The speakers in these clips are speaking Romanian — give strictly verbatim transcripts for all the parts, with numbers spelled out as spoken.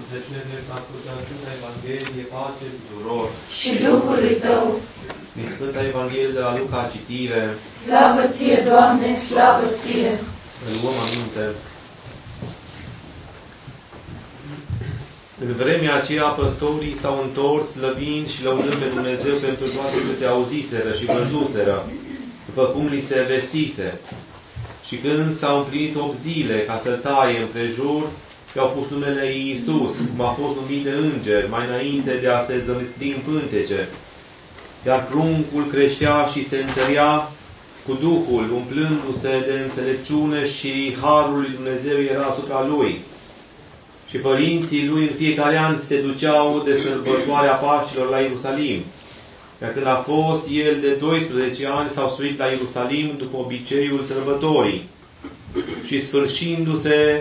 de cine să ascultăm Sfânta Evanghelie, pace tuturor. Și Duhului Tău. Din Sfânta Evanghelie de la Luca, citire. Slavă Ție, Doamne, slavă Ție. Să luăm aminte. În vremea aceea, păstorii s-au întors, slăvind și lăudând pe Dumnezeu pentru toate câte auziseră și văzuseră, după cum li se vestise. Și când s-au împlinit opt zile ca să taie împrejur, i-au pus numele Iisus, cum a fost numit de înger, mai înainte de a se zămisli în pântece. Iar pruncul creștea și se întărea cu Duhul, umplându-se de înțelepciune și harul lui Dumnezeu era asupra lui. Și părinții lui în fiecare an se duceau de sărbătoarea Paștilor la Ierusalim. Iar când a fost el de doisprezece ani, s-au suit la Ierusalim după obiceiul sărbătorii. Și sfârșindu-se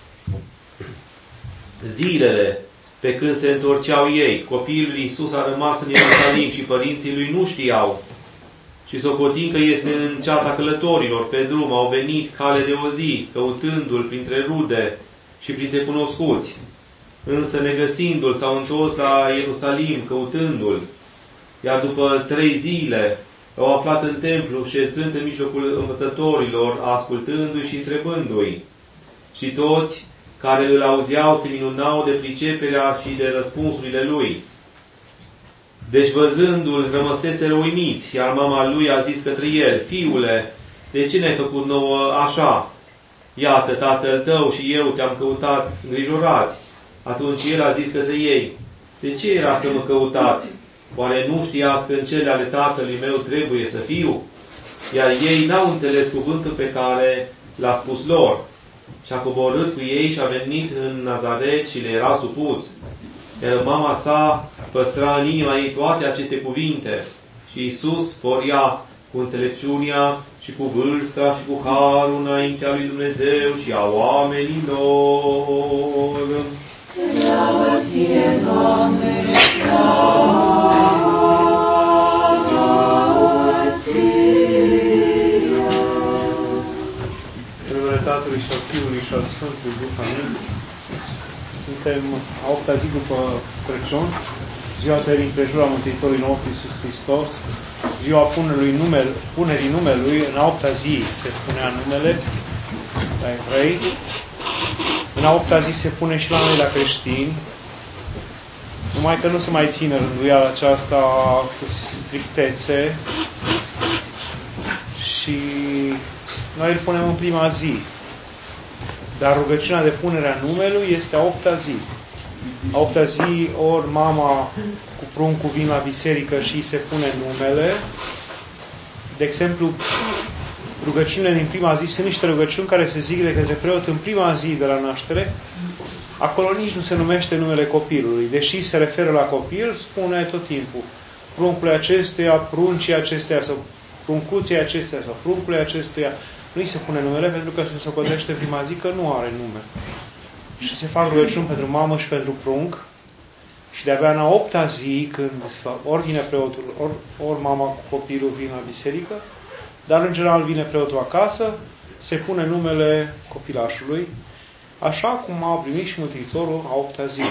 zilele pe când se întorceau ei, copilul lui Iisus a rămas în Ierusalim și părinții lui nu știau. Și socotind că este în ceata călătorilor, pe drum au venit cale de o zi, căutându-l printre rude și printre cunoscuți. Însă, negăsindu-l, s-au întors la Ierusalim, căutându-l. Iar după trei zile l-au aflat în templu, șezând în mijlocul învățătorilor, ascultându-i și întrebându-i. Și toți care îl auzeau se minunau de priceperea și de răspunsurile lui. Deci, văzându-l, rămăseseră uimiți, iar mama lui a zis către el: Fiule, de ce ne-ai făcut nouă așa? Iată, tatăl tău și eu te-am căutat îngrijorați. Atunci el a zis către ei: De ce era să mă căutați? Oare nu știați că în cele ale tatălui meu trebuie să fiu? Iar ei n-au înțeles cuvântul pe care l-a spus lor. Și a coborât cu ei și a venit în Nazaret și le era supus. Iar mama sa păstra în inima ei toate aceste cuvinte. Și Iisus sporia cu înțelepciunea și cu vârsta și cu harul înaintea lui Dumnezeu și a oamenilor. Slavă Ție, Doamne, slavă Ție. În numele Tatălui și al Fiului și al Sfântului Duh, amin. Suntem a opta zi după Crăciun, ziua tăierii împrejura Mântuitorului nostru Iisus Hristos, ziua punerii, numele, punerii numelui. În a opta zi se punea numele la evrei. În a opta zi se pune și la noi la creștini, numai că nu se mai ține rânduiala aceasta cu strictețe și noi îl punem în prima zi. Dar rugăciunea de punere a numelui este a opta zi. A opta zi, ori mama cu pruncul vin la biserică și îi se pune numele. De exemplu, rugăciunile din prima zi sunt niște rugăciuni care se zic de către preot în prima zi de la naștere. Acolo nici nu se numește numele copilului. Deși se referă la copil, spune tot timpul pruncului acestuia, pruncii acesteia sau pruncuții acesteia sau pruncului acestuia. Nu-i se pune numele pentru că se socotește prima zi că nu are nume. Și se fac rugăciuni pentru mamă și pentru prunc. Și de-abia în a opta zi, când ori vine preotul, ori, ori mama cu copilul vine la biserică, dar în general vine preotul acasă, se pune numele copilașului, așa cum a primit și Mântuitorul a opta zi.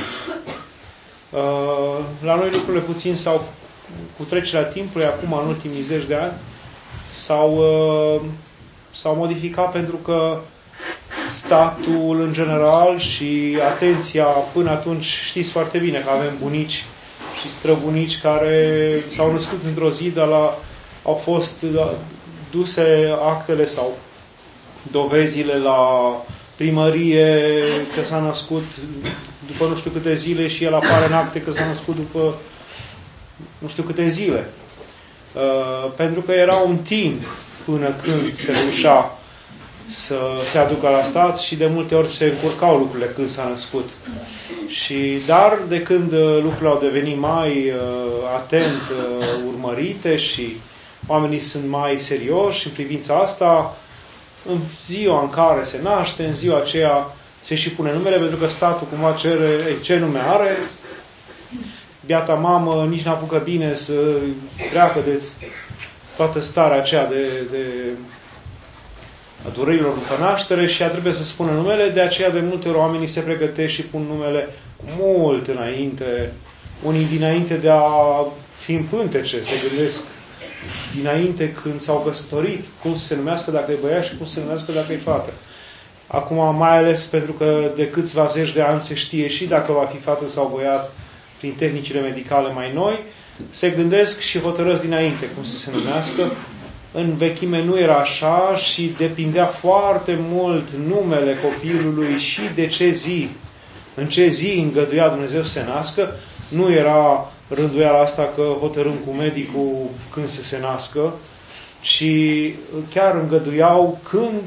La noi lucrurile puțin s-au, cu trecerea timpului, acum în ultimii zeci de ani, s-au, s-au modificat pentru că statul în general și atenția până atunci, știți foarte bine că avem bunici și străbunici care s-au născut într-o zi, dar la, au fost duse actele sau dovezile la primărie că s-a născut după nu știu câte zile și el apare în acte că s-a născut după nu știu câte zile. Uh, pentru că era un timp până când se reușea să se aducă la stat și de multe ori se încurcau lucrurile când s-a născut. Și, dar de când lucrurile au devenit mai uh, atent uh, urmărite și oamenii sunt mai serioși în privința asta, în ziua în care se naște, în ziua aceea se și pune numele, pentru că statul cumva cere ce nume are. Biata mamă nici n-apucă bine să treacă de toată starea aceea de, de durerilor după naștere și ea trebuie să spună numele, de aceea de multe ori oamenii se pregătesc și pun numele mult înainte, unii dinainte de a fi în pântece, se gândesc dinainte când s-au căsătorit, cum să se numească dacă e băiat și cum să se numească dacă e fată. Acum, mai ales pentru că de câțiva zeci de ani se știe și dacă va fi fată sau băiat prin tehnicile medicale mai noi, se gândesc și hotărăsc dinainte cum să se numească. În vechime nu era așa și depindea foarte mult numele copilului și de ce zi, în ce zi îngăduia Dumnezeu să se nască. Nu era rânduiala asta că hotărâm cu medicul când să se nască, ci chiar îngăduiau când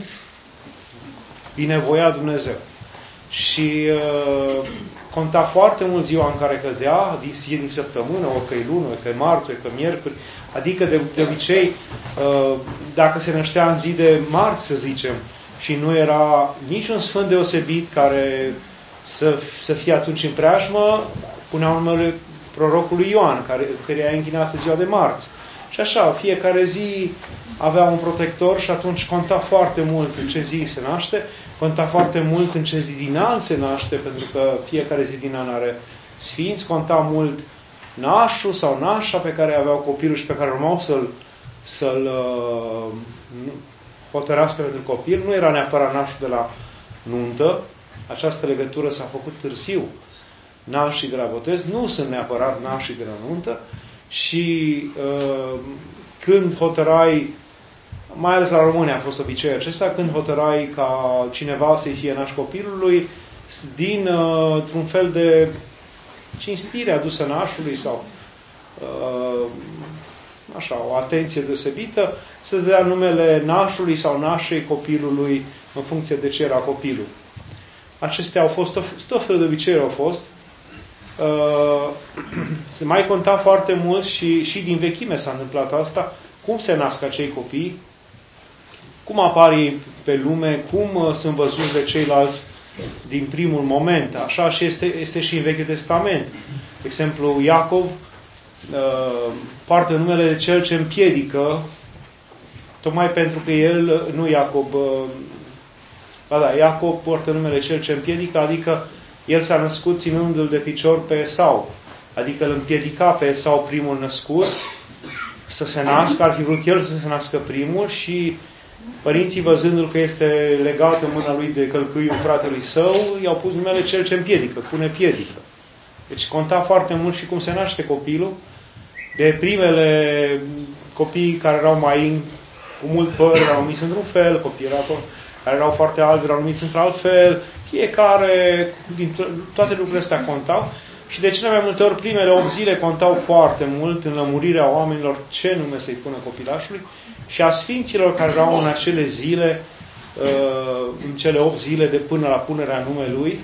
binevoia Dumnezeu. Și uh, conta foarte mult ziua în care cădea, zi din săptămână, orică e lună, orică e marți, orică e miercuri. Adică, de, de obicei, uh, dacă se năștea în zi de marți, să zicem, și nu era niciun sfânt deosebit care să, să fie atunci în preajmă, puneau numele prorocului Ioan, care, care i-a închinat ziua de marți. Și așa, fiecare zi avea un protector și atunci conta foarte mult în ce zi se naște, conta foarte mult în ce zi din an se naște, pentru că fiecare zi din an are sfinți, conta mult nașul sau nașa pe care aveau copilul și pe care urmau să-l, să-l uh, hotărească pentru copil. Nu era neapărat nașul de la nuntă, această legătură s-a făcut târziu. Nașii de la botez nu sunt neapărat nașii de la nuntă și uh, când hotărai, mai ales la români a fost obiceiul acesta, când hotărai ca cineva să-i fie naș copilului, din uh, un fel de cinstire adusă nașului sau uh, așa, o atenție deosebită, să dea numele nașului sau nașei copilului în funcție de ce era copilul. Acestea au fost, tot felul de obiceiuri au fost. Uh, se mai conta foarte mult și, și din vechime s-a întâmplat asta, cum se nasc acei copii, cum apar pe lume, cum uh, sunt văzuți de ceilalți din primul moment. Așa și este, este și în Vechiul Testament. De exemplu, Iacov uh, poartă numele de cel ce împiedică, tocmai pentru că el, nu Iacob, uh, ba da, Iacob poartă numele cel ce împiedică, adică el s-a născut ținându-l de picior pe Esau. Adică îl împiedica pe Esau primul născut să se nască, ar fi vrut el să se nască primul și părinții, văzându-l că este legat în mâna lui de călcâiul fratelui său, i-au pus numele cel ce împiedică, pune piedică. Deci conta foarte mult și cum se naște copilul. De primele copii care erau mai cu mult păr erau numiți într-un fel, copiii erau, care erau foarte albi erau numiți într-alt fel. Fiecare, din toate lucrurile astea contau și de cele mai multe ori primele opt zile contau foarte mult în lămurirea oamenilor ce nume să-i pună copilașului și a sfinților care erau în acele zile, în cele opt zile de până la punerea numelui.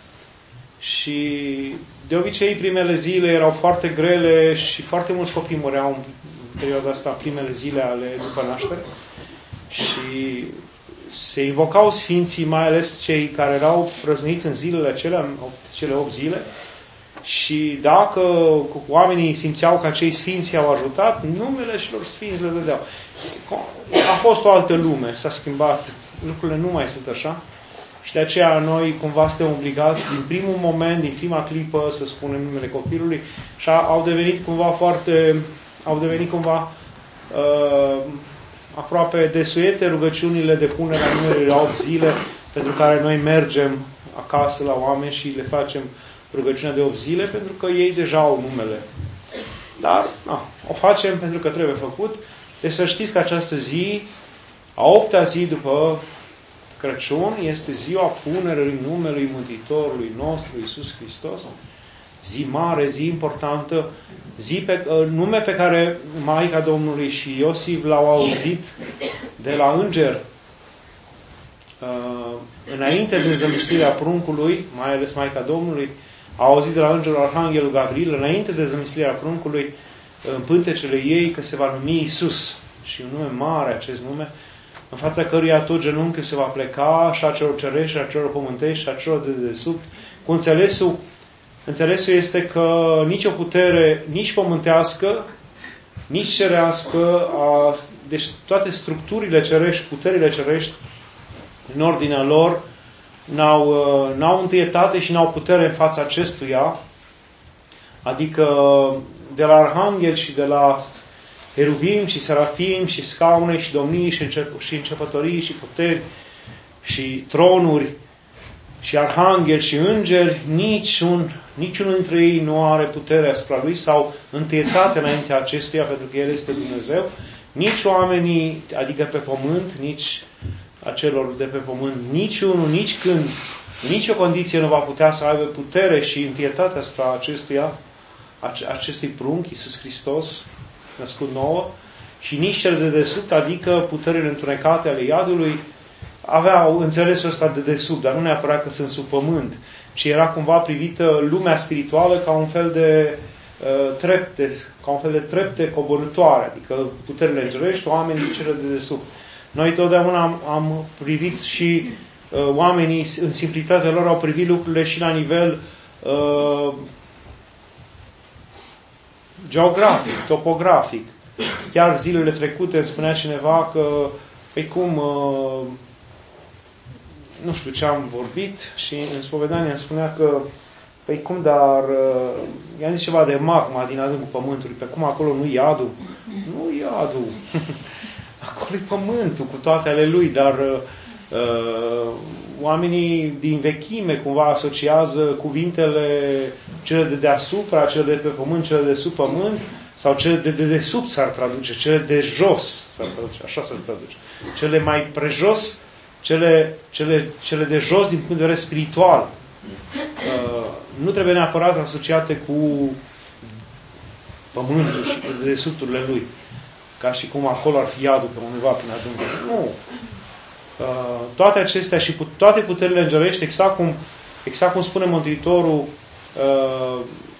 Și de obicei primele zile erau foarte grele și foarte mulți copii mureau în perioada asta, primele zile ale după naștere. Și se invocau sfinții, mai ales cei care erau prăznuiți în zilele acelea, în cele opt zile, și dacă oamenii simțeau că acei sfinți i-au ajutat, numele celor sfinți le dădeau. A fost o altă lume, s-a schimbat, lucrurile nu mai sunt așa și de aceea noi cumva suntem obligați din primul moment, din prima clipă să spunem numele copilului și au devenit cumva foarte, au devenit cumva uh, aproape desuete rugăciunile de punere a numelui la opt zile, pentru care noi mergem acasă la oameni și le facem rugăciunea de opt zile, pentru că ei deja au numele. Dar na, o facem pentru că trebuie făcut. Deci să știți că această zi, a opta zi după Crăciun, este ziua punerii numelui Mântuitorului nostru, Iisus Hristos. Zi mare, zi importantă, zi pe, nume pe care Maica Domnului și Iosif l-au auzit de la înger uh, înainte de zămislirea pruncului, mai ales Maica Domnului, a auzit de la îngerul Arhanghelul Gabriel, înainte de zămislirea pruncului, în pântecele ei, că se va numi Iisus. Și un nume mare, acest nume, în fața căruia tot genunchiul se va pleca, și a celor cerești, și a celor pământești, și a celor de dedesubt, cu înțelesul. Înțelesul este că nici o putere, nici pământească, nici cerească, a, deci toate structurile cerești, puterile cerești, în ordinea lor, n-au, n-au întâietate și n-au putere în fața acestuia, adică de la arhanghel și de la heruvim și serafim și scaune și domnii și, încep, și începătorii și puteri și tronuri și arhanghel și îngeri, niciun, niciunul dintre ei nu are putere asupra lui sau întâietate înaintea acestuia, pentru că El este Dumnezeu. Nici oamenii, adică pe pământ, nici acelor de pe pământ, niciunul, nici când, nicio condiție nu va putea să aibă putere și întâietate asupra acestuia, acestui prunc, Iisus Hristos, născut nouă, și nici cel de desubt, adică puterile întunecate ale iadului, aveau înțelesul ăsta de desubt, dar nu neapărat că sunt sub pământ, ci era cumva privită lumea spirituală ca un fel de uh, trepte, ca un fel de trepte coborâtoare, adică puterile îngerești, oamenii cele de desubt. Noi totdeauna am, am privit și uh, oamenii în simplitatea lor au privit lucrurile și la nivel uh, geografic, topografic. Chiar zilele trecute îmi spunea cineva că, pe cum, uh, nu știu ce am vorbit și în spovedanie îmi spunea că, pe cum, dar, uh, i-am zis ceva de magma din adâncul pământului, pe cum acolo nu iadul? Nu iadul. Acolo e pământul cu toate ale lui, dar uh, oamenii din vechime cumva asociază cuvintele cele de deasupra, cele de pe pământ, cele de sub pământ, sau cele de dedesubt s-ar traduce, cele de jos s-ar traduce, așa s-ar traduce. Cele mai prejos, cele, cele, cele de jos din punct de vedere spiritual. Uh, nu trebuie neapărat asociate cu pământul și cu dedesubturile lui. Ca și cum acolo ar fi iadul pe undeva prin adâncul. Nu. Uh, toate acestea și cu toate puterile îngerești, exact cum, exact cum spune Mântuitorul, uh,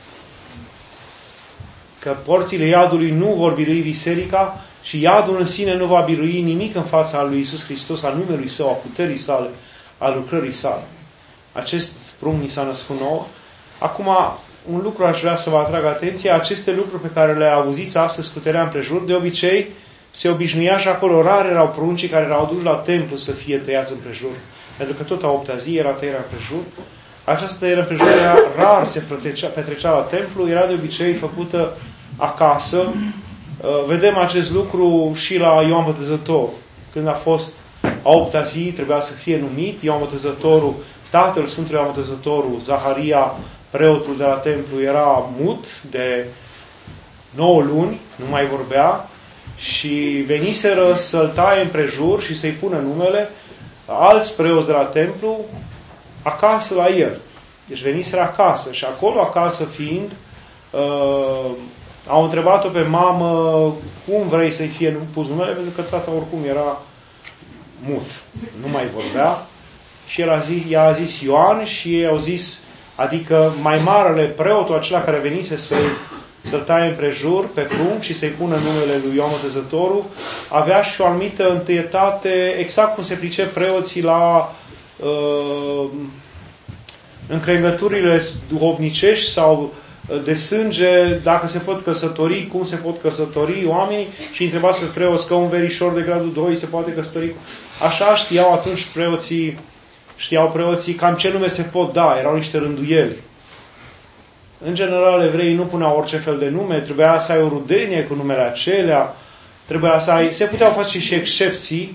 că porțile iadului nu vor birui biserica și iadul în sine nu va birui nimic în fața lui Iisus Hristos, a numelui Său, a puterii sale, a lucrării sale. Acest prunc ni s-a născut nouă. Acum, un lucru aș vrea să vă atrag atenția, aceste lucruri pe care le auziți astăzi cu tăria împrejur, de obicei se obișnuia și acolo rar erau pruncii care erau duși la templu să fie tăiați împrejur. Pentru că tot a opta zi era tăierea împrejur. Această tăiere împrejur era rar, se petrecea, petrecea la templu, era de obicei făcută acasă. Vedem acest lucru și la Ioan Botezătorul. Când a fost a opta zi, trebuia să fie numit Ioan Botezătorul, tatăl Sfântului Ioan Botezătorul, Zaharia, preotul de la templu, era mut de nouă luni, nu mai vorbea, și veniseră să-l taie împrejur și să-i pună numele alți preoți de la templu acasă la el. Deci veniseră acasă și acolo, acasă fiind, uh, au întrebat-o pe mamă cum vrei să-i fie pus numele, pentru că tata oricum era mut, nu mai vorbea, și el a zis, ea a zis Ioan și ei au zis, adică mai marele preotul acela care venise să-i, să-l taie împrejur pe prunc și să-i pună numele lui Ioan Botezătorul, avea și o anumită întâietate, exact cum se pricep preoții la uh, încrengăturile duhovnicești sau de sânge, dacă se pot căsători, cum se pot căsători oamenii, și întrebați pe preoți că un verișor de gradul doi se poate căsători. Așa știau atunci preoții, știau preoții cam ce nume se pot da, erau niște rânduieli. În general, evreii nu puneau orice fel de nume, trebuia să ai o rudenie cu numele acelea, trebuia să ai, se puteau face și excepții,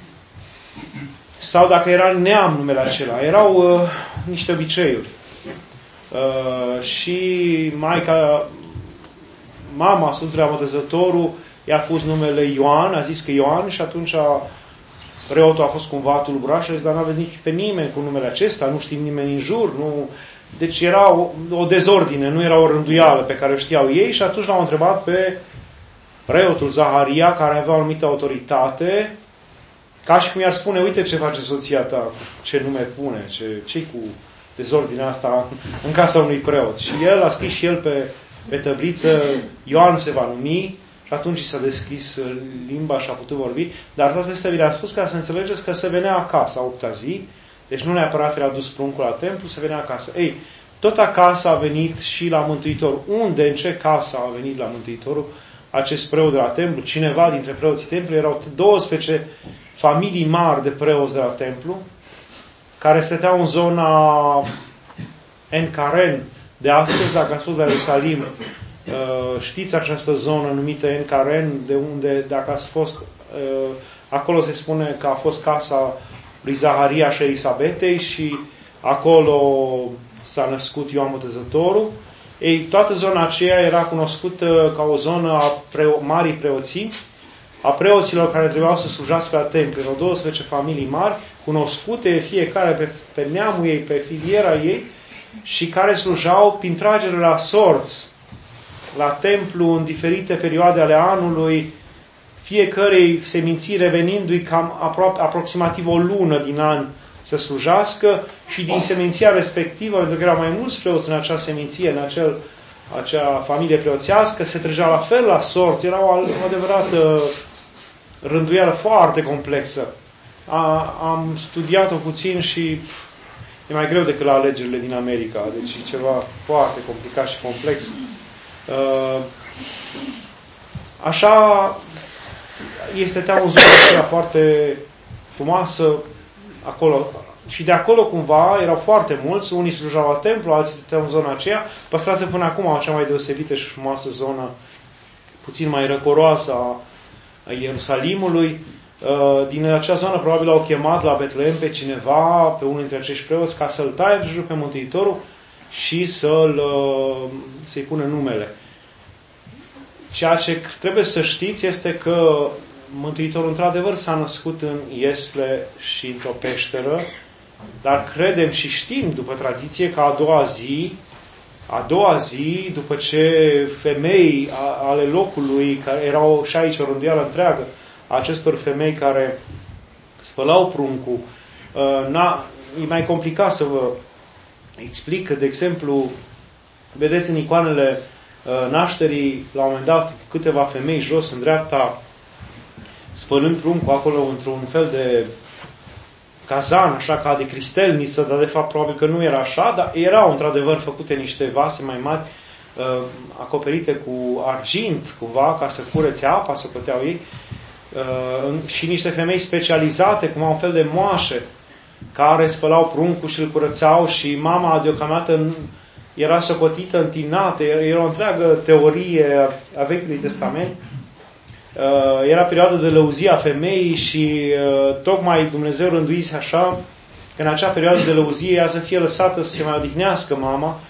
sau dacă era neam numele acela, erau uh, niște obiceiuri. Uh, și maica, mama Sfântului Ioan Botezătorul, i-a pus numele Ioan, a zis că Ioan, și atunci preotul a fost cumva tulburat și a zis, dar n-aveți nici pe nimeni cu numele acesta, nu știm nimeni în jur, nu... Deci era o, o dezordine, nu era o rânduială pe care o știau ei, și atunci l-au întrebat pe preotul Zaharia, care avea o anumită autoritate, ca și cum i-ar spune, uite ce face soția ta, ce nume pune, ce, ce-i cu dezordinea asta în casa unui preot. Și el a scris și el pe, pe tăbliță, Ioan se va numi, și atunci s-a deschis limba și a putut vorbi, dar toate astea vi le-am spus ca să înțelegeți că se venea acasă a opta zi, deci nu neapărat era dus pruncul la templu, se venea acasă. Ei, tot acasă a venit și la Mântuitor. Unde, în ce casă a venit la Mântuitorul acest preot de la templu? Cineva dintre preoții templului, erau doisprezece familii mari de preoți de la templu, care stăteau în zona En-Karen de astăzi. Dacă ați fost la Ierusalim, știți această zonă numită En-Karen, de unde, dacă ați fost, acolo se spune că a fost casa lui Zaharia și Elisabetei și acolo s-a născut Ioan Botezătorul. Ei, toată zona aceea era cunoscută ca o zonă a preo- marii preoții, a preoților care trebuiau să slujească la templu. Erau douăsprezece familii mari, cunoscute fiecare pe, pe neamul ei, pe filiera ei, și care slujau prin tragere la sorți la templu în diferite perioade ale anului, fiecărei seminții revenindu-i cam aproape, aproximativ o lună din an să slujească, și din seminția respectivă, pentru că erau mai mulți preoți în acea seminție, în acel, acea familie preoțească, se trăgea la fel la sorți. Era o, o adevărată rânduială foarte complexă. A, am studiat-o puțin și e mai greu decât la alegerile din America, deci e ceva foarte complicat și complex. Așa este teamă o zonă aceea foarte frumoasă acolo. Și de acolo cumva erau foarte mulți, unii slujau la templu, alții stăteau în zona aceea, păstrată până acum cea mai deosebită și frumoasă zonă, puțin mai răcoroasă a Ierusalimului. Din acea zonă probabil au chemat la Betlehem pe cineva, pe unul dintre acești preoți, ca să-l taie de jur pe Mântuitorul și să-l, să-i pună numele. Ceea ce trebuie să știți este că Mântuitorul într-adevăr s-a născut în Iesle și într-o peșteră, dar credem și știm după tradiție că a doua zi, a doua zi, după ce femei ale locului, care erau și aici o rânduială întreagă, acestor femei care spălau pruncul, na, e mai complicat să vă explic că, de exemplu, vedeți în icoanele nașterii, la un moment dat, câteva femei jos în dreapta, spălând pruncul acolo într-un fel de cazan, așa ca de cristelniță, dar de fapt probabil că nu era așa, dar erau într-adevăr făcute niște vase mai mari, uh, acoperite cu argint, cumva, ca să curețe apa, să puteau ei, uh, și niște femei specializate, cum au un fel de moașe, care spălau pruncul și îl curățau, și mama deocamdată era socotită, întinată, era o întreagă teorie a Vechiului Testament. Era perioada de lăuzie a femeii și tocmai Dumnezeu rânduise așa că în acea perioadă de lăuzie ea să fie lăsată să se mai odihnească mama,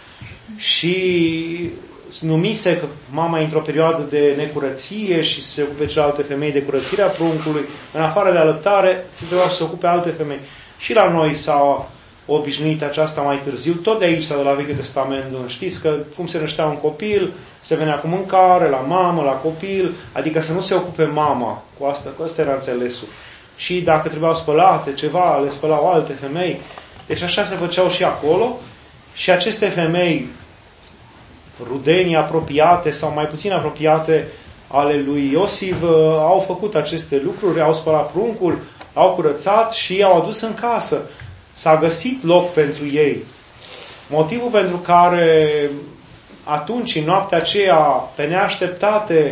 și numise că mama e într-o perioadă de necurăție și se ocupe celelalte femei de curățirea pruncului. În afară de alăptare se trebuia să se ocupe alte femei. Și la noi s-a obișnuit aceasta mai târziu, tot de aici, de la Vechiul Testament. Știți că cum se năștea un copil, se venea cu mâncare la mamă, la copil, adică să nu se ocupe mama. Cu asta, cu asta era înțelesul. Și dacă trebuiau spălate ceva, le spălau alte femei. Deci așa se făceau și acolo. Și aceste femei, rudenii apropiate sau mai puțin apropiate ale lui Iosif, au făcut aceste lucruri, au spălat pruncul, au curățat și i-au adus în casă. S-a găsit loc pentru ei. Motivul pentru care atunci, în noaptea aceea, pe neașteptate,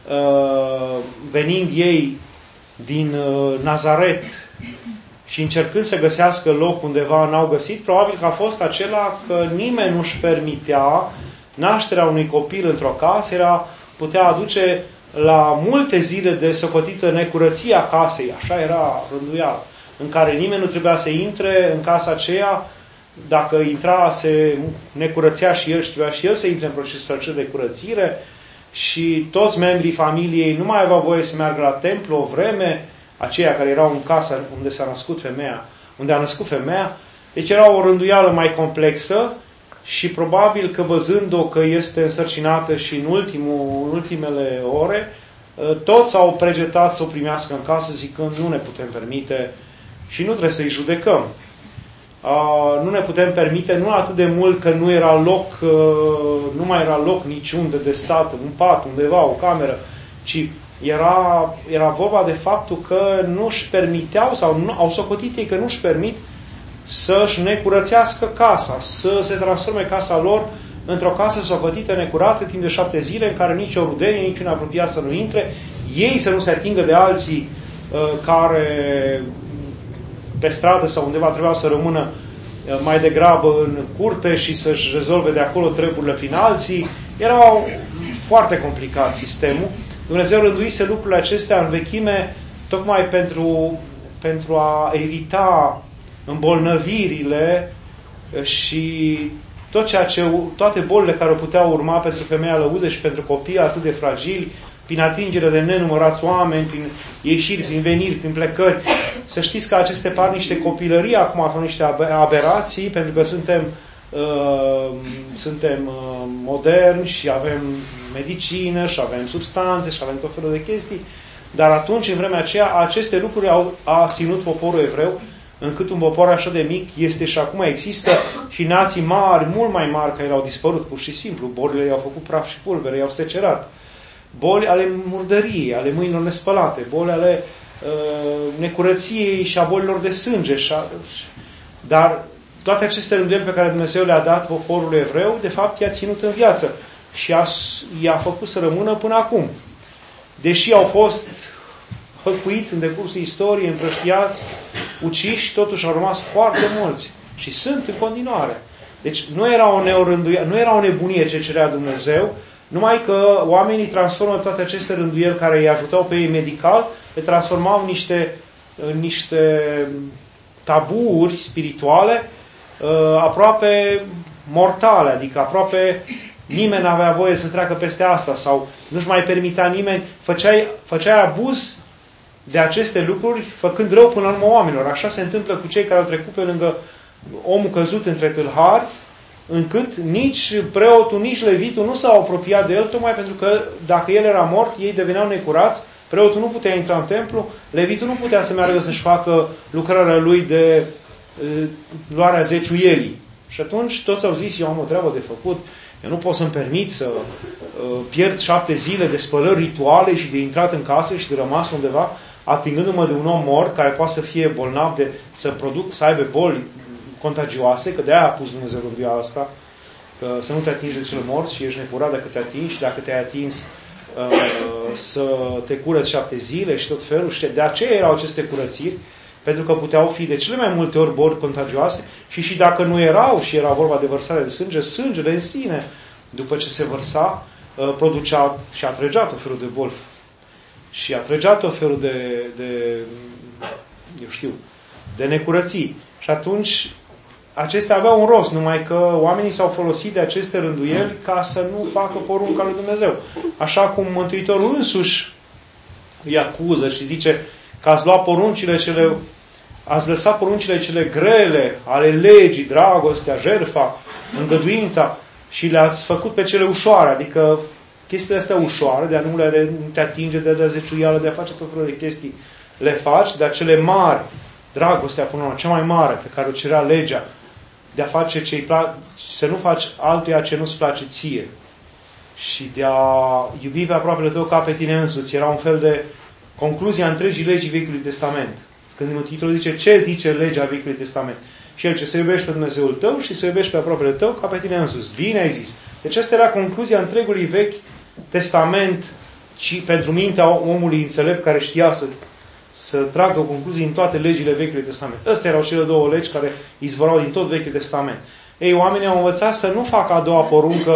venind ei din Nazaret și încercând să găsească loc undeva, n-au găsit, probabil că a fost acela că nimeni nu-și permitea nașterea unui copil într-o casă, era, putea aduce la multe zile de socotită necurăție a casei, așa era rânduială, în care nimeni nu trebuia să intre în casa aceea. Dacă intra, se necurățea și el și trebuia și el să intre în procesul acela de curățire, și toți membrii familiei nu mai aveau voie să meargă la templu o vreme, aceia care erau în casa unde s-a născut femeia, unde a născut femeia. Deci era o rânduială mai complexă și probabil că văzând-o că este însărcinată și în, ultimul, în ultimele ore, toți au pregetat să o primească în casă, zicând nu ne putem permite și nu trebuie să-i judecăm. Uh, nu ne putem permite, nu atât de mult că nu era loc, uh, nu mai era loc niciunde de stat, un pat, undeva, o cameră, ci era, era vorba de faptul că nu-și permiteau, sau nu, au socotit ei că nu-și permit să-și necurățească casa, să se transforme casa lor într-o casă socotită, necurată, timp de șapte zile, în care nici o rudenie, nici un apropiat să nu intre, ei să nu se atingă de alții care pe stradă sau undeva trebuiau să rămână mai degrabă în curte și să-și rezolve de acolo treburile prin alții. Era foarte complicat sistemul. Dumnezeu rânduise lucrurile acestea în vechime tocmai pentru, pentru a evita îmbolnăvirile și tot ceea ce, toate bolile care puteau urma pentru femeia lăudă și pentru copii atât de fragili, prin atingere de nenumărați oameni, prin ieșiri, prin veniri, prin plecări. Să știți că aceste par niște copilării, acum sunt niște aberații, pentru că suntem, uh, suntem uh, moderni și avem medicină și avem substanțe și avem tot felul de chestii, dar atunci, în vremea aceea, aceste lucruri au a ținut poporul evreu, încât un popor așa de mic este și acum există și nații mari, mult mai mari, care au dispărut pur și simplu. Bolile i-au făcut praf și pulbere, i-au secerat. Boli ale murdăriei, ale mâinilor nespălate, boli ale uh, necurăției și a bolilor de sânge. Și a, dar toate aceste rânduieli pe care Dumnezeu le-a dat poporului evreu, de fapt i-a ținut în viață și a, i-a făcut să rămână până acum. Deși au fost hăcuiți în decursul istoriei, împrăștiați, uciși, totuși au rămas foarte mulți și sunt în continuare. Deci nu era o neorânduială, nu era o nebunie ce cerea Dumnezeu, numai că oamenii transformă toate aceste rânduieli care îi ajutau pe ei medical, le transformau în niște, în niște taburi spirituale aproape mortale, adică aproape nimeni n-avea voie să treacă peste asta sau nu-și mai permitea nimeni, făceai, făceai abuz de aceste lucruri, făcând rău până la urmă oamenilor. Așa se întâmplă cu cei care au trecut pe lângă omul căzut între tâlhari, încât nici preotul, nici levitul nu s-au apropiat de el, tocmai pentru că dacă el era mort, ei deveneau necurați, preotul nu putea intra în templu, levitul nu putea să meargă să-și facă lucrarea lui de uh, luarea zeciuielii. Și atunci toți au zis, eu am o treabă de făcut, eu nu pot să-mi permit să uh, pierd șapte zile de spălări rituale și de intrat în casă și de rămas undeva, atingându-mă de un om mort care poate să fie bolnav, de, să, produc, să aibă boli contagioase, că de-aia a pus Dumnezeu rânduiala asta, că să nu te atingi de cel mort și ești necurat dacă te atingi și dacă te-ai atins uh, să te curăți șapte zile și tot felul. Și de aceea erau aceste curățiri, pentru că puteau fi de cele mai multe ori boli contagioase și și dacă nu erau și era vorba de vărsare de sânge, sângele în sine, după ce se vărsa, uh, producea și atrăgea tot felul de boli și atrăgea tot felul de, de eu știu, de necurății. Și atunci acestea aveau un rost, numai că oamenii s-au folosit de aceste rânduieli ca să nu facă porunca lui Dumnezeu. Așa cum Mântuitorul însuși îi acuză și zice că ați luat poruncile cele, ați lăsat poruncile cele grele ale legii, dragostea, jertfa, îngăduința și le-ați făcut pe cele ușoare, adică chestiile astea ușoare, de a nu le nu te atinge, de a da zeciuială, de a face tot felul de chestii, le faci, dar cele mari, dragostea până la urmă, cea mai mare pe care o cerea legea, de a face ce-i place, să nu faci altuia ce nu-ți place ție și de a iubi pe aproapele tău ca pe tine însuți. Era un fel de concluzia întregii legii Vechiului Testament. Când Mântuitorul zice ce zice legea Vechiului Testament? Și el ce să iubești pe Dumnezeul tău și să iubești pe aproapele tău ca pe tine însuți. Bine ai zis. Deci asta era concluzia întregului Vechi Testament și pentru mintea omului înțelept care știa să să tragă concluzii în toate legile Vechiului Testament. Astea erau cele două legi care izvorau din tot Vechiul Testament. Ei, oamenii au învățat să nu facă a doua poruncă,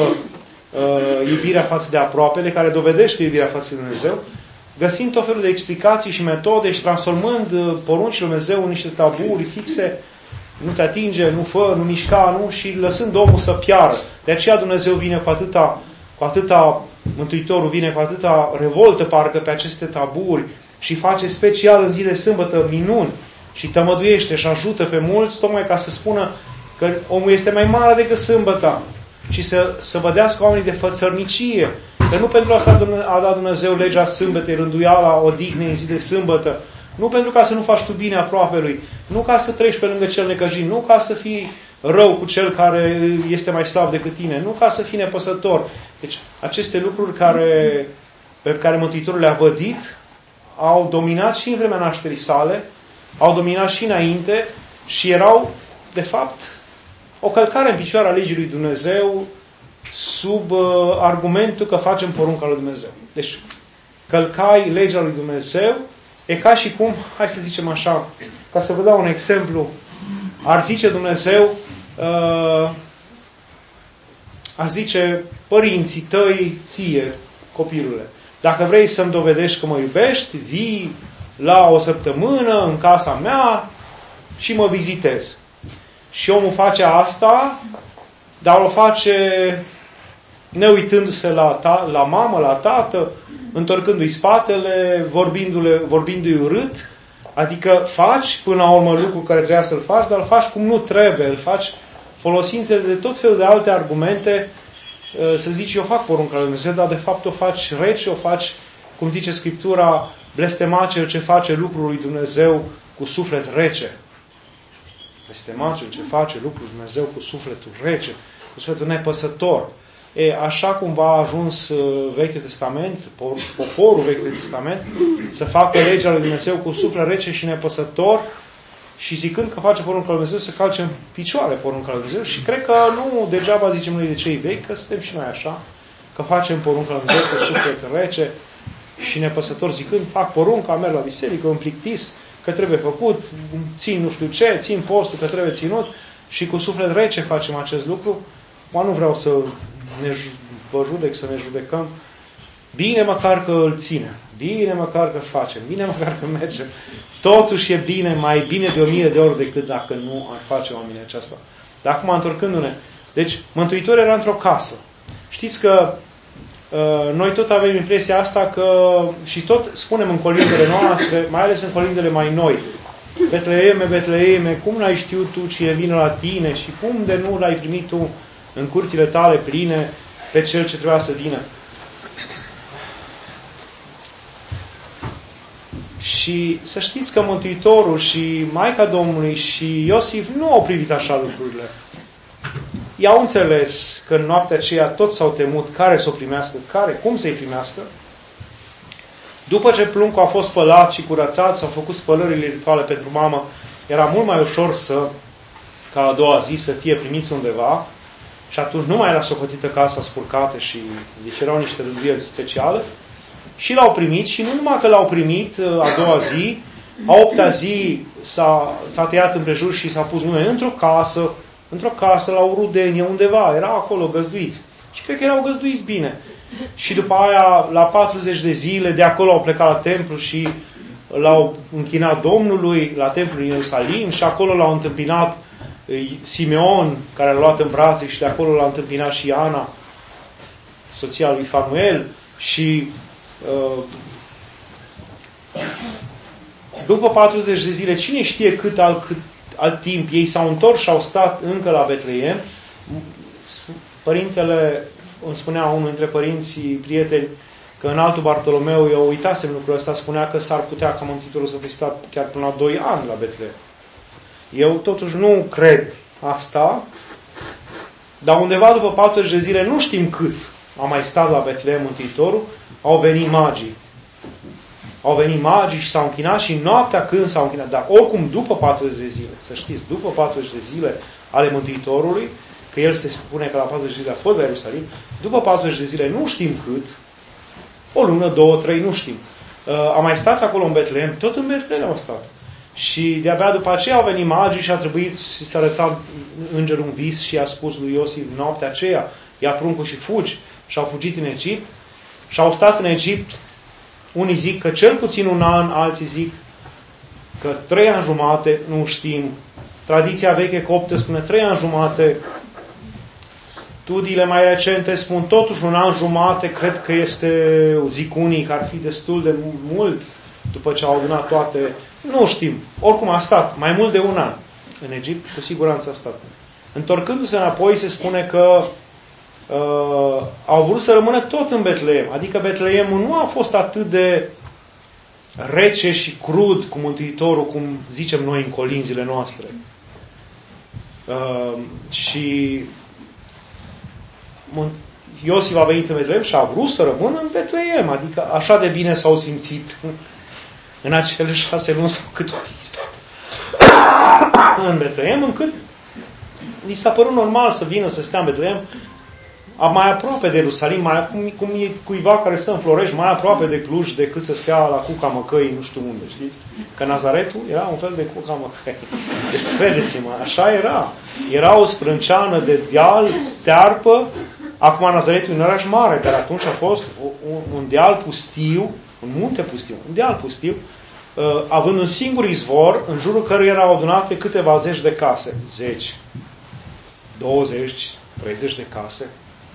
uh, iubirea față de aproapele, care dovedește iubirea față de Dumnezeu, găsind tot felul de explicații și metode și transformând uh, poruncile lui Dumnezeu în niște taburi fixe, nu te atinge, nu fă, nu mișca, nu, și lăsând omul să piară. De aceea Dumnezeu vine cu atâta, cu atâta, Mântuitorul vine cu atâta revoltă parcă pe aceste taburi, și face special în zi de sâmbătă minuni și tămăduiește și ajută pe mulți, tocmai ca să spună că omul este mai mare decât sâmbăta și să, să bădească oamenii de fățărnicie. Că nu pentru asta a dat Dumnezeu legea sâmbătei, rânduiala odihnei în zi de sâmbătă, nu pentru ca să nu faci tu bine aproapelui, nu ca să treci pe lângă cel necăjit, nu ca să fii rău cu cel care este mai slab decât tine, nu ca să fii nepăsător. Deci aceste lucruri care, pe care Mântuitorul le-a vădit au dominat și în vremea nașterii sale, au dominat și înainte și erau, de fapt, o călcare în picioare a legii lui Dumnezeu sub uh, argumentul că facem porunca lui Dumnezeu. Deci, călcai legea lui Dumnezeu E ca și cum, hai să zicem așa, ca să vă dau un exemplu, ar zice Dumnezeu, uh, ar zice părinții tăi ție, copilule, dacă vrei să-mi dovedești că mă iubești, vii la o săptămână în casa mea și mă vizitezi. Și omul face asta, dar o face neuitându-se la, ta, la mamă, la tată, întorcându-i spatele, vorbindu-le, vorbindu-i urât, adică faci până la urmă lucrul care trebuia să-l faci, dar îl faci cum nu trebuie, îl faci folosind de tot felul de alte argumente, să zici, eu fac porunca lui Dumnezeu, dar de fapt o faci rece, o faci, cum zice Scriptura, blestema cel ce face lucrul lui Dumnezeu cu suflet rece. Blestema cel ce face lucrul lui Dumnezeu cu sufletul rece, cu sufletul nepăsător. E, așa cum a ajuns Vechiul Testament, poporul Vechiului Testament, să facă legea lui Dumnezeu cu suflet rece și nepăsător și zicând că face porunca lui Dumnezeu, să calce în picioare porunca lui Dumnezeu. Și cred că nu degeaba zicem noi de cei vechi, că suntem și noi așa, că facem porunca lui Dumnezeu cu suflet rece și nepăsător, zicând, fac porunca, merg la biserică, îmi plictis, că trebuie făcut, țin nu știu ce, țin postul, că trebuie ținut și cu suflet rece facem acest lucru. Mă, nu vreau să ne, vă judec, să ne judecăm. Bine măcar că îl ținem, bine măcar că facem, bine măcar că mergem. Totuși e bine, mai bine de o mie de ori decât dacă nu ar face oamenii aceasta. Dar acum, întorcându-ne, deci Mântuitorul era într-o casă. Știți că uh, noi tot avem impresia asta că, și tot spunem în colindele noastre, mai ales în colindele mai noi, Betleeme, Betleeme, cum n-ai știut tu cine vine la tine și cum de nu l-ai primit tu în curțile tale pline pe cel ce trebuia să vină. Și să știți că Mântuitorul și Maica Domnului și Iosif nu au privit așa lucrurile. I-au înțeles că în noaptea aceea toți s-au temut care să o primească, care, cum să-i primească. După ce pruncul a fost spălat și curățat, s-au făcut spălările rituale pentru mamă, era mult mai ușor să, ca a doua zi, să fie primiți undeva. Și atunci nu mai era socotită casa spurcată și deci erau niște rânduieli speciale. Și l-au primit și nu numai că l-au primit a doua zi, a opta zi s-a, s-a tăiat împrejur și s-a pus nume într-o casă, într-o casă la o rudenie undeva, era acolo găzduiți. Și cred că erau găzduiți bine. Și după aia, la patruzeci de zile, de acolo au plecat la templu și l-au închinat Domnului, la templul în Ierusalim și acolo l-au întâmpinat Simeon, care l-a luat în brațe și de acolo l-a întâmpinat și Ana, soția lui Fanuel și uh, după patruzeci de zile, cine știe cât alt, cât alt timp, ei s-au întors și au stat încă la Betleem. Părintele, îmi spunea unul dintre părinții prieteni, că în altul Bartolomeu, eu uitasem lucrul ăsta, spunea că s-ar putea ca Mântuitorul să fi stat chiar până la doi ani la Betleem. Eu totuși nu cred asta, dar undeva după patruzeci de zile, nu știm cât a mai stat la Betleem Mântuitorul, au venit magii. Au venit magii și s-au închinat și noaptea când s-au închinat, dar oricum după patruzeci de zile, să știți, după patruzeci de zile ale Mântuitorului, că el se spune că la patruzeci de zile a fost la Ierusalim, după patruzeci de zile nu știm cât, o lună, două, trei, nu știm. A mai stat acolo în Betleem, tot în Betleem au stat. Și de-abia după aceea au venit magii și a trebuit să se arăta îngerul un vis și a spus lui Iosif noaptea aceea, ia pruncul și fugi. Și au fugit în Egipt și au stat în Egipt. Unii zic că cel puțin un an, alții zic că trei ani jumate, nu știm. Tradiția veche coptă spune trei ani jumate. Studiile mai recente spun totuși un an jumate, cred că este, zic unii, că ar fi destul de mult după ce au adunat toate. Nu știm. Oricum a stat mai mult de un an în Egipt, cu siguranță a stat. Întorcându-se înapoi, se spune că uh, au vrut să rămână tot în Betleem. Adică Betleemul nu a fost atât de rece și crud cu Mântuitorul, cum zicem noi în colinzile noastre. Uh, și Iosif a venit în Betleem și a vrut să rămână în Betleem. Adică așa de bine s-au simțit în acele șase luni sau cât o fi stat în Betleem, încât li s-a părut normal să vină să stea în Betleem. mai aproape de Ierusalim, mai, cum, cum e cuiva care stă în Florești, mai aproape de Cluj decât să stea la Cuca Măcăii, nu știu unde, știți? Că Nazaretul era un fel de Cuca Măcăii. Deci, credeți-mă, așa era. Era o sprânceană de deal, stearpă. Acum Nazaretul e un oraș mare, dar atunci a fost un, un deal pustiu, un munte pustiu, un deal pustiu, uh, având un singur izvor, în jurul căruia erau adunate câteva zeci de case. Zeci, douăzeci, treizeci de case.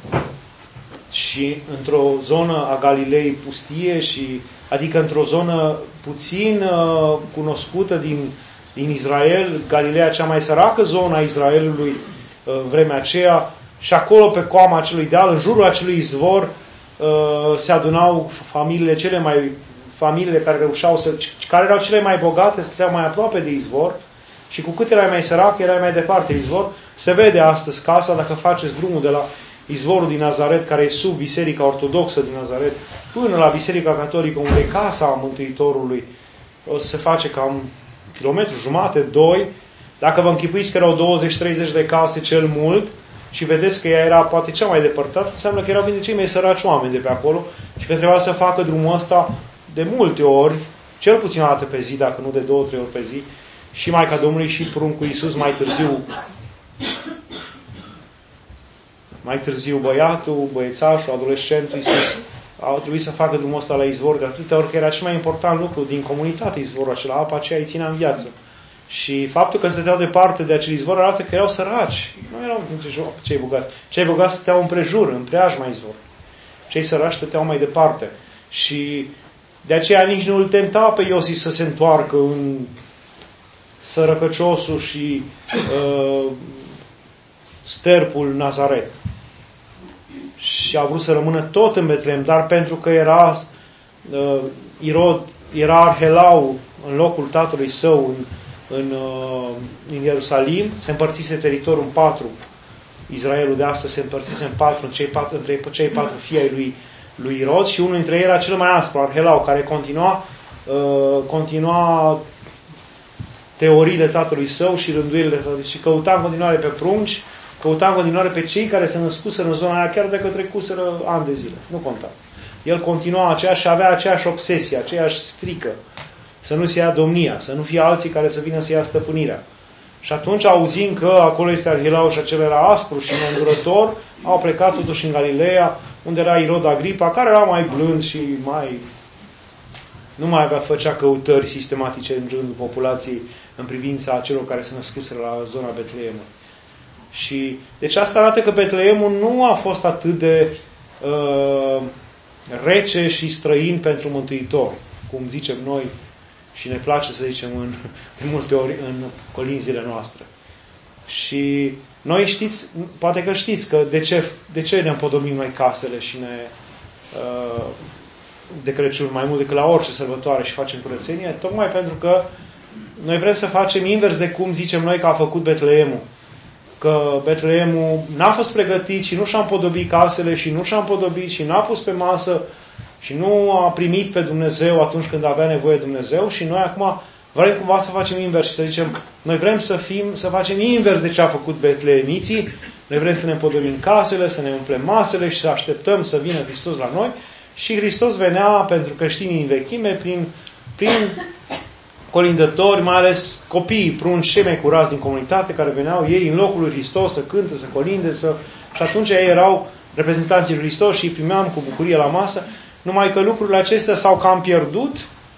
Și într-o zonă a Galilei pustie, și, adică într-o zonă puțin uh, cunoscută din, din Israel, Galileea cea mai săracă zonă a Israelului uh, în vremea aceea, și acolo pe coama acelui deal, în jurul acelui izvor, uh, se adunau familiile cele mai familiile care reușeau să, care erau cele mai bogate, stăteau mai aproape de izvor, și cu cât erai mai sărac, erai mai departe de izvor. Se vede astăzi casa, dacă faceți drumul de la izvorul din Nazaret, care e sub Biserica Ortodoxă din Nazaret, până la Biserica Catolică, unde e casa Mântuitorului, o să se face cam kilometru jumate, doi. Dacă vă închipuiți că erau douăzeci treizeci de case cel mult și vedeți că ea era poate cea mai depărtată, înseamnă că erau dintre cei mai săraci oameni de pe acolo și că trebuia să facă drumul ăsta de multe ori, cel puțin o dată pe zi, dacă nu de două, trei ori pe zi, și Maica Domnului și pruncul Iisus mai târziu. Mai târziu băiatul, băiețașul, adolescentul Iisus au trebuit să facă drumul ăsta la izvor de atâtea ori, că era cel mai important lucru din comunitate, izvorul acela, apa aceea îi ținea în viață. Și faptul că stăteau departe de acel izvor arată că erau săraci. Nu erau dintre cei bogați. Cei bogați stăteau împrejur, în preajma izvor. Cei săraci stăteau mai departe. Și de aceea nici nu îl tenta pe Iosif să se întoarcă în sărăcăciosul și uh, sterpul Nazaret. Și a vrut să rămână tot în Betlehem, dar pentru că era uh, Irod, era Arhelau în locul tatălui său în, în, uh, în Ierusalim, se împărțise teritoriul în patru. Israelul de astăzi se împărțise în patru, în cei patru, între cei patru fii ai lui, lui Irod, și unul dintre ei era cel mai aspru, Arhelau, care continua, uh, continua teoriile tatălui său și rânduielile tatălui, și căuta în continuare pe prunci, căuta în continuare pe cei care se născuseră în zona aia, chiar dacă trecuseră ani de zile. Nu conta. El continua aceeași și avea aceeași obsesie, aceeași frică, să nu se ia domnia, să nu fie alții care să vină să ia stăpânirea. Și atunci, auzind că acolo este Arhelau și acela era aspru și neîndurător, au plecat totuși în Galileea, unde era Irod Agripa, care era mai blând și mai... nu mai avea, făcea căutări sistematice în rândul populației în privința celor care se născuseră la zona Betleemului. Și deci asta arată că Betleemul nu a fost atât de uh, rece și străin pentru Mântuitor, cum zicem noi și ne place să zicem în, de multe ori în colinzile noastre. Și noi știți, poate că știți că de ce, de ce ne împodobim noi casele și ne uh, de Crăciun mai mult decât la orice sărbătoare și facem curățenie, tocmai pentru că noi vrem să facem invers de cum zicem noi că a făcut Betleemul. Că Betleemul n-a fost pregătit și nu și-a împodobit casele și nu și-a împodobit și n-a pus pe masă și nu a primit pe Dumnezeu atunci când avea nevoie Dumnezeu, și noi acum vrem cumva să facem invers și să zicem, noi vrem să fim, să facem invers de ce a făcut betleemiții, noi vrem să ne împodobim casele, să ne umplem masele și să așteptăm să vină Hristos la noi. Și Hristos venea pentru creștinii în vechime prin, prin colindători, mai ales copiii prunci cei mai curați din comunitate, care veneau ei în locul lui Hristos să cânte, să colinde, să... și atunci ei erau reprezentanții lui Hristos și îi primeam cu bucurie la masă. Numai că lucrurile acestea s-au cam pierdut,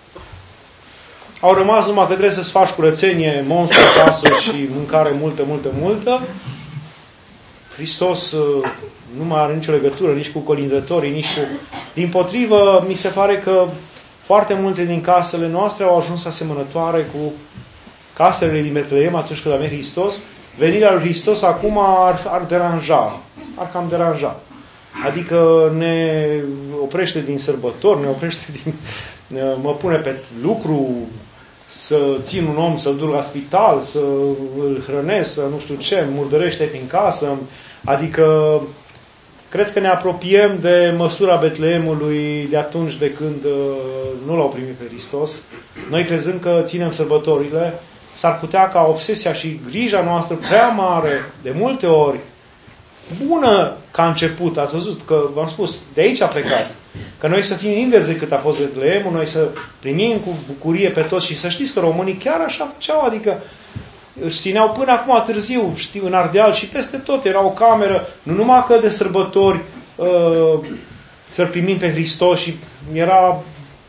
au rămas numai că trebuie să-ți faci curățenie, monstru acasă și mâncare multă, multă, multă. Hristos nu mai are nicio legătură nici cu colindătorii, nici cu... Dimpotrivă, mi se pare că foarte multe din casele noastre au ajuns asemănătoare cu casele din Betleem atunci când a venit Hristos. Venirea lui Hristos acum ar, ar deranja, ar cam deranja. Adică ne oprește din sărbători, ne oprește din... mă pune pe lucru, să țin un om, să-l duc la spital, să îl hrănesc, să nu știu ce, murdărește prin casă. Adică cred că ne apropiem de măsura Betleemului de atunci de când uh, nu l-au primit pe Hristos. Noi crezând că ținem sărbătorile, s-ar putea ca obsesia și grija noastră prea mare, de multe ori, bună ca început. Ați văzut că, v-am spus, de aici a plecat. Că noi să fim invers decât a fost Betleemul, noi să primim cu bucurie pe toți și să știți că românii chiar așa făceau, adică își țineau până acum târziu, știu, în Ardeal și peste tot era o cameră, nu numai că de sărbători uh, să-L primim pe Hristos și era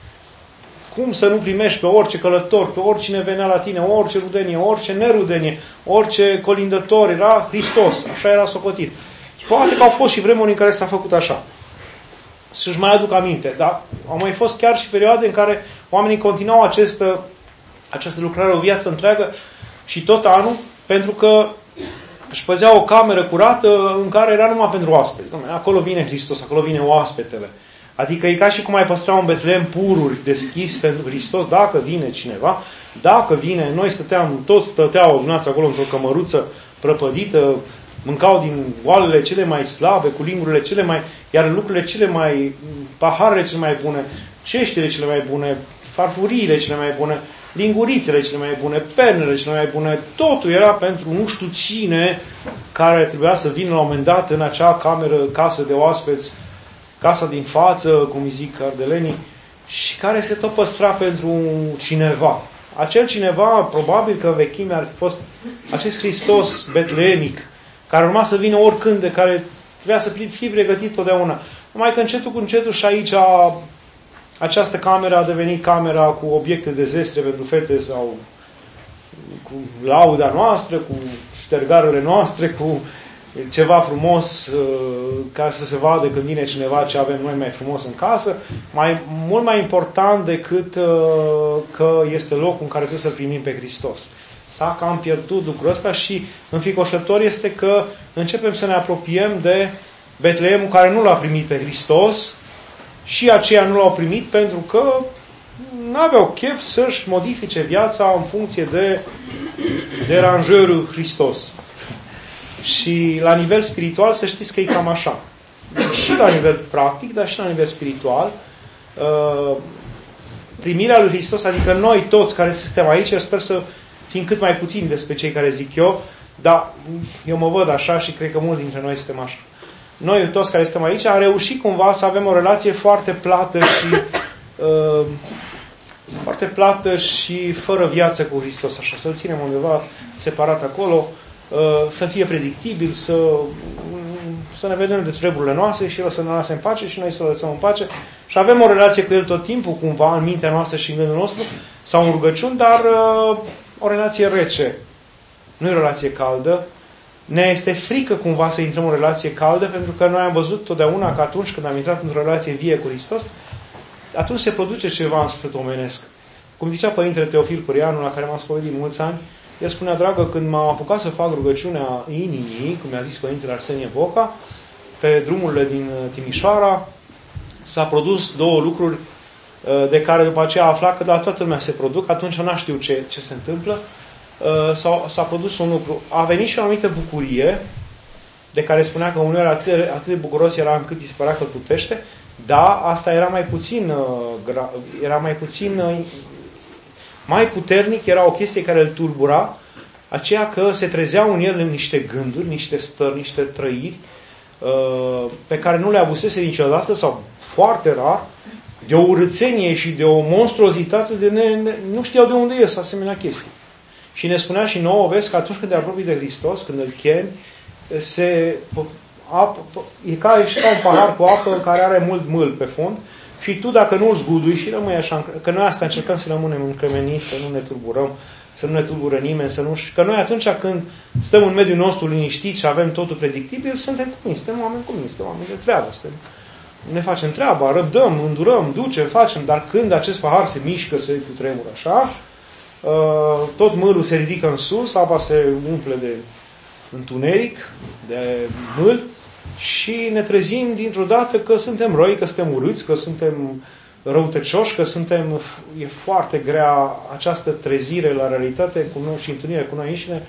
cum să nu primești pe orice călător, pe oricine venea la tine, orice rudenie, orice nerudenie, orice colindător, era Hristos, așa era socotit. Poate că au fost și vremuri în care s-a făcut așa. Și-și mai aduc aminte, dar au mai fost chiar și perioade în care oamenii continuau această, această lucrare o viață întreagă și tot anul, pentru că își păzea o cameră curată în care era numai pentru oaspeți. Acolo vine Hristos, acolo vine oaspetele. Adică e ca și cum ai păstra un Betleem pururi deschis pentru Hristos, dacă vine cineva, dacă vine, noi stăteam, toți stăteau adunați acolo într-o cămăruță prăpădită, mâncau din oalele cele mai slabe, cu lingurile cele mai, iar lucrurile cele mai, paharele cele mai bune, ceștile cele mai bune, farfuriile cele mai bune, lingurițele cele mai bune, pernele cele mai bune, totul era pentru nu știu cine care trebuia să vină la un moment dat în acea cameră, casă de oaspeți, casa din față, cum îi zic ardelenii, și care se tot păstra pentru cineva. Acel cineva, probabil că în vechime ar fi fost acest Hristos betleemic, care urma să vină oricând, de care trebuia să fie pregătit totdeauna. Numai că încetul cu încetul și aici a, această cameră a devenit camera cu obiecte de zestre pentru fete sau cu lauda noastră, cu ștergarele noastre, cu ceva frumos ca să se vadă când vine cineva ce avem noi mai frumos în casă, mai, mult mai important decât că este locul în care trebuie să-L primim pe Hristos. S-a cam pierdut lucrul ăsta și înfricoșător este că începem să ne apropiem de Betleemul care nu L-a primit pe Hristos și aceia nu L-au primit pentru că nu aveau chef să-și modifice viața în funcție de deranjărul Hristos. Și la nivel spiritual să știți că e cam așa. Și la nivel practic, dar și la nivel spiritual, primirea lui Hristos, adică noi toți care suntem aici, sper să fim cât mai puțini despre cei care zic eu, dar eu mă văd așa și cred că mulți dintre noi suntem așa. Noi toți care suntem aici am reușit cumva să avem o relație foarte plată și uh, foarte plată și fără viață cu Hristos, așa, să-L ținem undeva separat acolo, să fie predictibil, să, să ne vedem de treburile noastre și El să ne lase în pace și noi să-L lăsăm în pace și avem o relație cu El tot timpul, cumva, în mintea noastră și în gândul nostru, sau în rugăciuni, dar o relație rece. Nu e o relație caldă. Ne este frică cumva să intrăm în relație caldă, pentru că noi am văzut totdeauna că atunci când am intrat într-o relație vie cu Hristos, atunci se produce ceva în sufletul omenesc. Cum zicea Părintele Teofil Părianu, la care m-am spovedit mulți ani, el spunea, dragă, când m-am apucat să fac rugăciunea inimii, cum mi-a zis Părintele Arsenie Boca, pe drumurile din Timișoara, s-a produs două lucruri de care după aceea a aflat că la toată lumea se produc, atunci n-a știu ce, ce se întâmplă. S-a, s-a produs un lucru. A venit și o anumită bucurie, de care spunea că uneori atât, atât de bucuros era încât îi se părea că plutește, dar asta era mai puțin, era mai puțin, mai puternic, era o chestie care îl turbura, aceea că se trezeau în el niște gânduri, niște stări, niște trăiri, pe care nu le avusese niciodată, sau foarte rar, de o urâțenie și de o monstruozitate, de ne, ne, nu știau de unde ies asemenea chestii. Și ne spunea și nouă, vezi că atunci când te apropii de Hristos, când îl chemi, se, apă, e ca, e ca un pahar cu apă în care are mult mâl pe fund și tu dacă nu îl zgudui și rămâi așa, că noi asta încercăm să rămânem încremeniți, să nu ne tulburăm, să nu ne tulbură nimeni, să nu... Că noi atunci când stăm în mediul nostru liniștit și avem totul predictibil, suntem cuminți, suntem oameni cuminți, suntem oameni de treabă, suntem... ne facem treaba, răbdăm, îndurăm, ducem, facem, dar când acest pahar se mișcă, se cutremură așa, tot mâlul se ridică în sus, apa se umple de întuneric, de mâl și ne trezim dintr-o dată că suntem răi, că suntem urâți, că suntem răutăcioși, că suntem, e foarte grea această trezire la realitate cu noi și întâlnire cu noi înșine,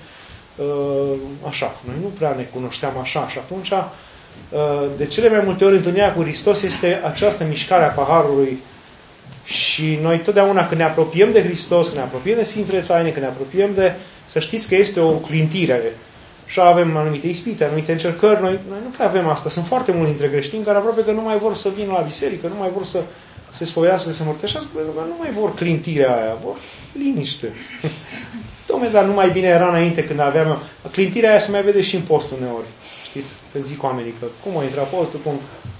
așa. Noi nu prea ne cunoșteam așa și atunci de cele mai multe ori întâlnirea cu Hristos este această mișcare a paharului și noi totdeauna când ne apropiem de Hristos, când ne apropiem de Sfintele Taine, când ne apropiem de, să știți că este o clintire și avem anumite ispite, anumite încercări. Noi, noi nu prea avem asta. Sunt foarte mulți dintre creștini care aproape că nu mai vor să vină la biserică, nu mai vor să se sfoiască, să se mărtășească, pentru că nu mai vor clintirea aia, vor liniște. Dom'le, dar nu mai bine era înainte când aveam eu. Clintirea aia se mai vede și în post uneori. Știți? Când zic oamenii că cum a intrat postul, cum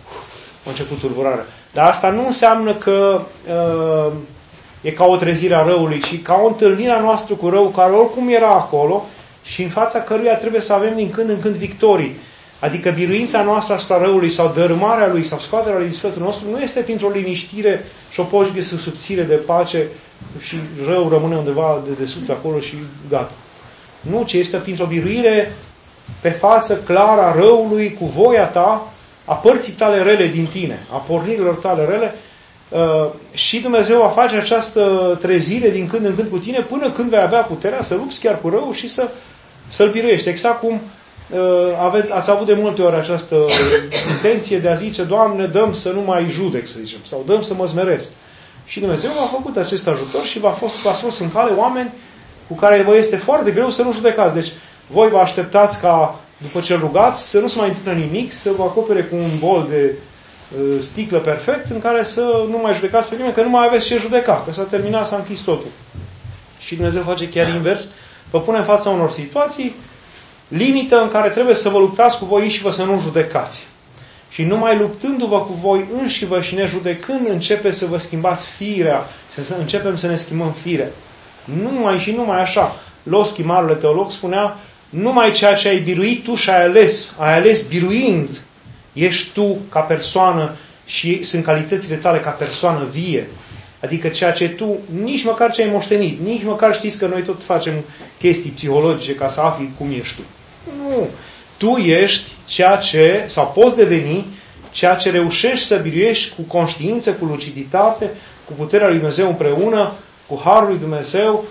a început tulburarea. Dar asta nu înseamnă că uh, e ca o trezire a răului, ci ca o întâlnire a noastră cu rău, care oricum era acolo și în fața căruia trebuie să avem din când în când victorii. Adică biruința noastră asupra răului sau dărâmarea lui sau scoaterea lui din sfătul nostru nu este printr-o liniștire și o poșghe subțire de pace și rău rămâne undeva de desubt acolo și gata. Nu, ci este printr-o biruire pe față clară a răului cu voia ta, a părții tale rele din tine, a pornirilor tale rele, uh, și Dumnezeu va face această trezire din când în când cu tine până când vei avea puterea să lupți chiar cu rău și să, să-l biruiești. Exact cum uh, aveți, ați avut de multe ori această intenție de a zice, Doamne, dăm să nu mai judec, să zicem, sau dăm să mă smeresc. Și Dumnezeu v-a făcut acest ajutor și v-a fost, v-a spus în cale oameni cu care vă este foarte greu să nu judecați. Deci voi vă așteptați ca după ce rugați, să nu se mai întâmplă nimic, să vă acopere cu un bol de uh, sticlă perfect în care să nu mai judecați pe nimeni, că nu mai aveți ce judeca, că s-a terminat, s-a închis totul. Și Dumnezeu face chiar invers, vă pune în fața unor situații limită în care trebuie să vă luptați cu voi înșivă să nu judecați. Și numai luptându-vă cu voi înșivă și nejudecând, începeți să vă schimbați firea, să începem să ne schimbăm firea. Numai și numai așa. Loschi, marele teolog, spunea, numai ceea ce ai biruit tu și ai ales, ai ales biruind, ești tu ca persoană și sunt calitățile tale ca persoană vie. Adică ceea ce tu, nici măcar ce ai moștenit, nici măcar știți că noi tot facem chestii psihologice ca să afli cum ești tu. Nu. Tu ești ceea ce, sau poți deveni, ceea ce reușești să biruiești cu conștiință, cu luciditate, cu puterea lui Dumnezeu împreună, cu harul lui Dumnezeu,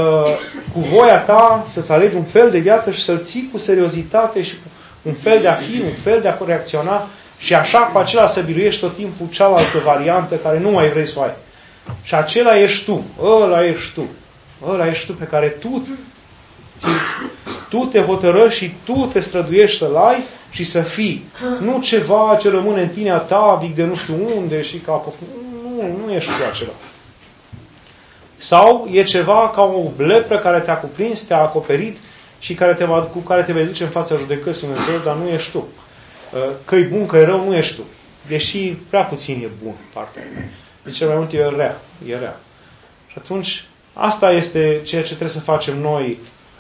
cu voia ta să-ți alegi un fel de viață și să-l ții cu seriozitate și cu un fel de a fi, un fel de a reacționa și așa cu acela să biruiești tot timpul cealaltă variantă care nu mai vrei să o ai. Și acela ești tu, ăla ești tu, ăla ești tu pe care tu, tu te hotărăști și tu te străduiești să-l ai și să fii. Nu ceva ce rămâne în tine atavic de nu știu unde și ca... Nu, nu ești tu acela. Sau e ceva ca o lepră care te-a cuprins, te-a acoperit și care te va, cu care te vei duce în fața judecății Dumnezeu, dar nu ești tu. Că e bun, că e rău, nu ești tu. Deși prea puțin e bun partea. De cel mai mult e rea. E rea. Și atunci, asta este ceea ce trebuie să facem noi.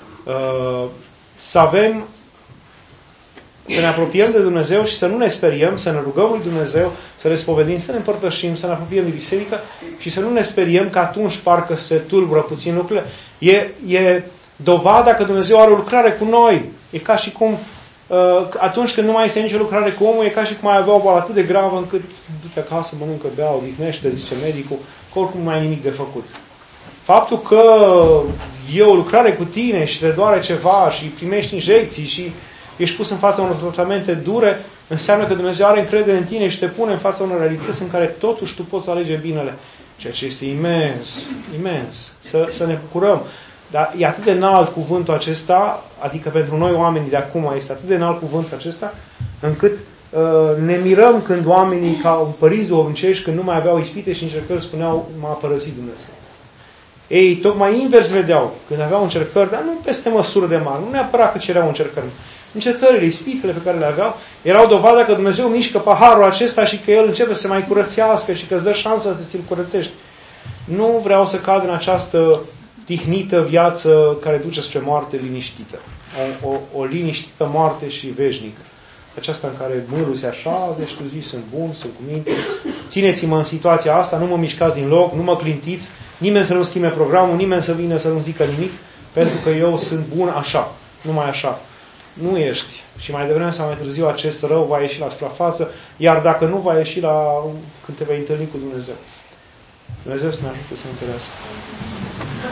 Să avem, să ne apropiem de Dumnezeu și să nu ne speriem, să ne rugăm lui Dumnezeu, să le spovedim, să ne împărtășim, să ne apropiem de biserică și să nu ne speriem că atunci parcă se tulbură puțin lucrurile. E, e dovada că Dumnezeu are o lucrare cu noi. E ca și cum uh, atunci când nu mai este nicio lucrare cu omul, e ca și cum mai avea o boală atât de gravă încât du-te acasă, mănâncă, bea, odihnește, zice medicul, că oricum nu mai ai nimic de făcut. Faptul că e o lucrare cu tine și te doare ceva și primești injecții și ești pus în fața unor tratamente dure, înseamnă că Dumnezeu are încredere în tine și te pune în fața unor realități în care totuși tu poți alege binele. Ceea ce este imens, imens. Să, să ne bucurăm. Dar e atât de înalt cuvântul acesta, adică pentru noi oamenii de acum este atât de înalt cuvântul acesta, încât uh, ne mirăm când oamenii ca părinți duhovnicești, când nu mai aveau ispite și încercări, spuneau, m-a părăsit Dumnezeu. Ei, tocmai invers vedeau, când aveau încercări, dar nu peste măsură de mari, nu neapărat că cereau încercări. Încercările, ispitele pe care le aveau, erau dovada că Dumnezeu mișcă paharul acesta și că El începe să se mai curățească și că îți dă șansa să ți-l curățești. Nu vreau să cad în această tihnită viață care duce spre moarte liniștită. O, o, o liniștită moarte și veșnică. Aceasta în care mârul se așează și tu zici, sunt bun, sunt cu minte. Țineți-mă în situația asta, nu mă mișcați din loc, nu mă clintiți, nimeni să nu schimbe programul, nimeni să vină să nu zică nimic, pentru că eu sunt bun așa, numai așa. Nu ești. Și mai devreme sau mai târziu acest rău va ieși la suprafață, iar dacă nu, va ieși la când te vei întâlni cu Dumnezeu. Dumnezeu să ne ajute să ne întâlnească.